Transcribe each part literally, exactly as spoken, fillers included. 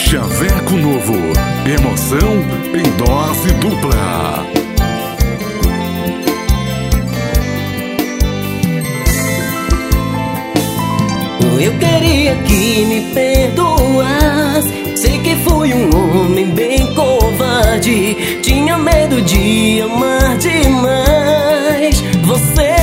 Chaveco Novo, emoção em dose dupla. Eu queria que me perdoasse. Sei que fui um homem bem covarde. Tinha medo de amar demais você.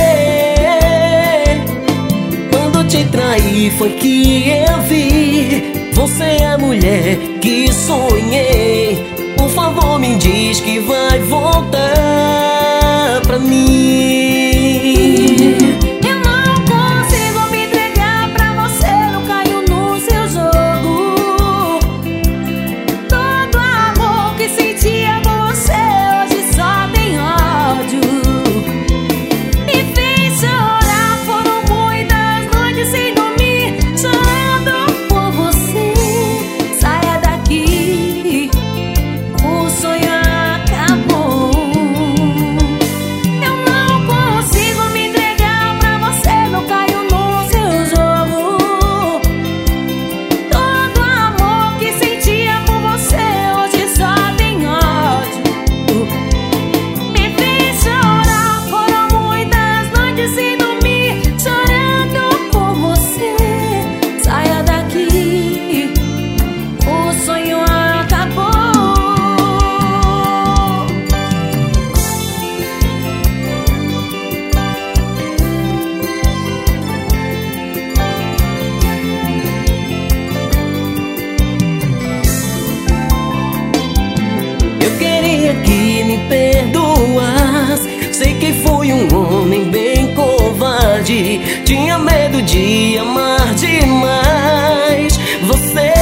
Quando te traí foi que eu vi. Você é a mulher que sonhei. Por favor me diz que vai voltar pra mim. Que me perdoasse. Sei que fui um homem bem covarde. Tinha medo de amar demais você.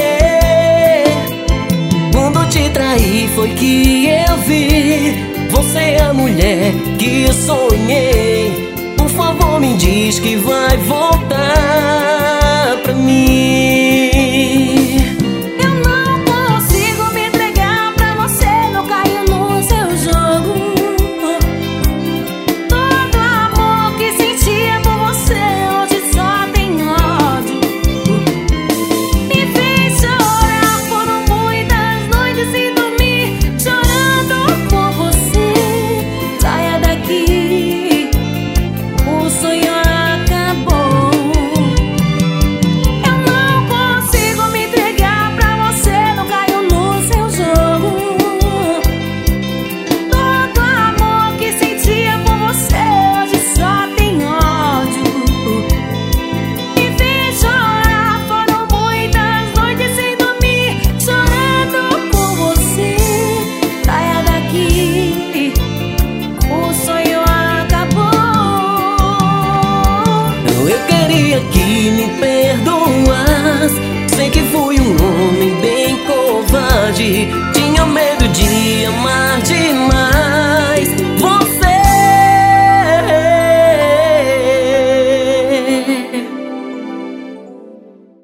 Quando te traí foi que eu vi. Você é a mulher que sonhei. Por favor me diz que vai voltar pra mim. Que me perdoasse. Sei que fui um homem bem covarde.